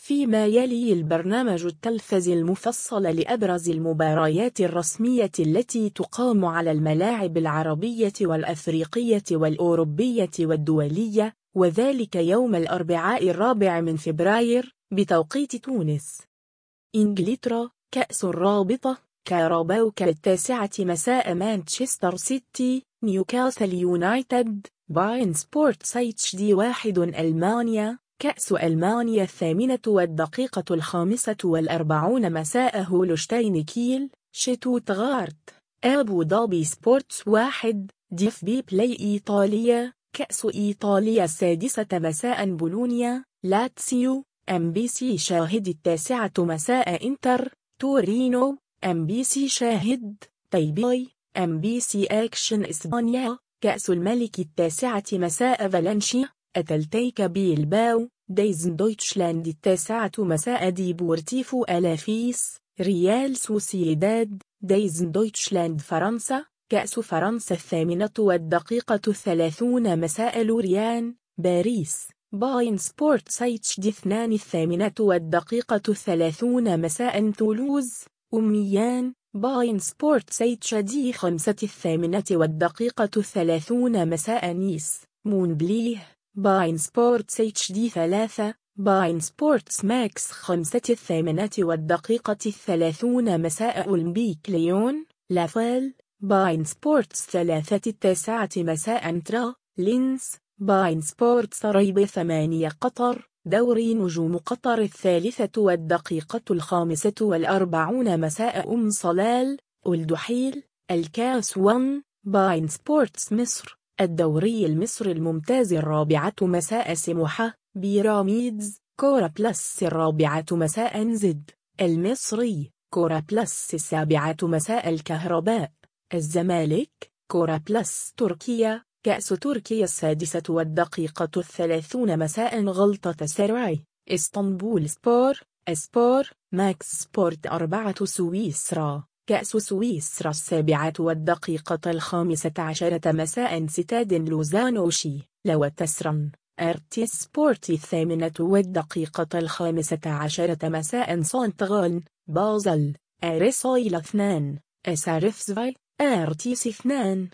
فيما يلي البرنامج التلفزي المفصل لأبرز المباريات الرسمية التي تقام على الملاعب العربية والأفريقية والأوروبية والدولية، وذلك يوم الأربعاء 4 فبراير بتوقيت تونس. إنجلترا: كأس الرابطة، كاراباو كاب 9 مساء، مانشستر سيتي، نيوكاسل يونايتد، باين سبورتس HD 1. ألمانيا: كأس ألمانيا 8:45 مساء، هولشتاين كيل، شتوتغارت، أبو ظبي سبورتس 1. ديف بي بلاي إيطاليا: كأس إيطاليا 6 مساء، بولونيا، لاتسيو، MBC شاهد 9 مساء، إنتر، تورينو، MBC شاهد، تايباي، MBC أكشن إسبانيا، كأس الملك 9 مساء، فالنسيا، أتلتيك بيلباو، دايزن دويتشلاند 9 مساء، ديبورتيفو ألافيس، ريال سوسيداد، دايزن دويتشلاند فرنسا، كأس فرنسا 8:30 مساء، لوريان، باريس، باين سبورتس HD 2 8:30 مساء، تولوز، أميان، باين سبورتس HD 5 8:30 مساء، نيس، مونبليه، باين سبورتس HD 3، باين سبورتس ماكس 5 8:30 مساء، أولمبيك ليون، لافال، باين سبورتس 3 9 مساء، ترا، لينز، باين سبورتس ريب 8 قطر، دوري نجوم قطر 3:45 مساء، صلال، الدحيل، الكاس 1، باين سبورتس مصر، الدوري المصري الممتاز 4 مساء، سموحة، بيراميدز، كورة بلس 4 مساء، زد، المصري، كورة بلس 7 مساء، الكهرباء، الزمالك، كورة بلس تركيا، كأس تركيا 6:30 مساء، غلطة سراي، اسطنبول سبور، اسبور، ماكس سبورت 4، سويسرا، كأس سويسرا 7:15 مساء، ستاد لوزانوشي، لوتسرن، ارتي سبورت 8:15 مساء، سانتغالن، بازل، ارسايل 2، اسارفزفاي، ارتيس 2.